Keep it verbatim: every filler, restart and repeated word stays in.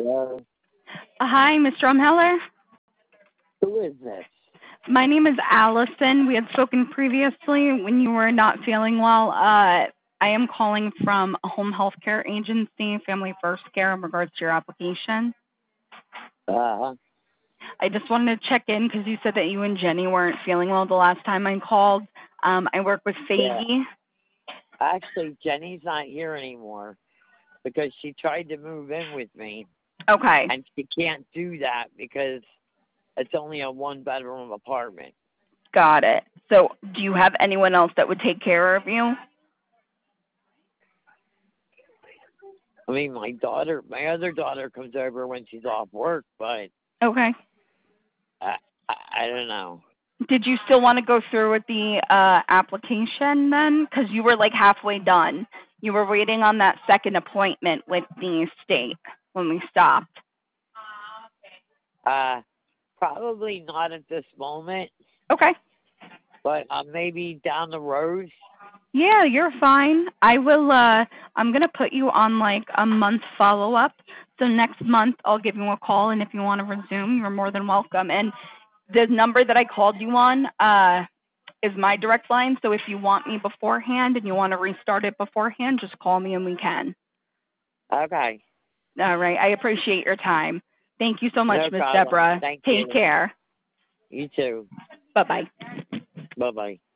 Hello? Hi, Mister Umheller. Who is this? My name is Allison. We had spoken previously when you were not feeling well. Uh, I am calling from a home health care agency, Family First Care, in regards to your application. Uh-huh. I just wanted to check in because you said that you and Jenny weren't feeling well the last time I called. Um, I work with Faggy. Yeah. Actually, Jenny's not here anymore because she tried to move in with me. Okay. And she can't do that because it's only a one-bedroom apartment. Got it. So do you have anyone else that would take care of you? I mean, my daughter, my other daughter comes over when she's off work, but Okay. I, I, I don't know. Did you still want to go through with the uh, application then? Because you were like halfway done. You were waiting on that second appointment with the state when we stopped. Uh, probably not at this moment, Okay. but uh, maybe down the road. Yeah, you're fine. I will, uh, I'm going to put you on like a month follow-up. So next month I'll give you a call, and if you want to resume, you're more than welcome. And the number that I called you on uh, is my direct line. So if you want me beforehand and you want to restart it beforehand, just call me and we can. Okay. All right. I appreciate your time. Thank you so much, No Miss problem. Deborah. Thank Take you. care. You too. Bye-bye. Bye-bye.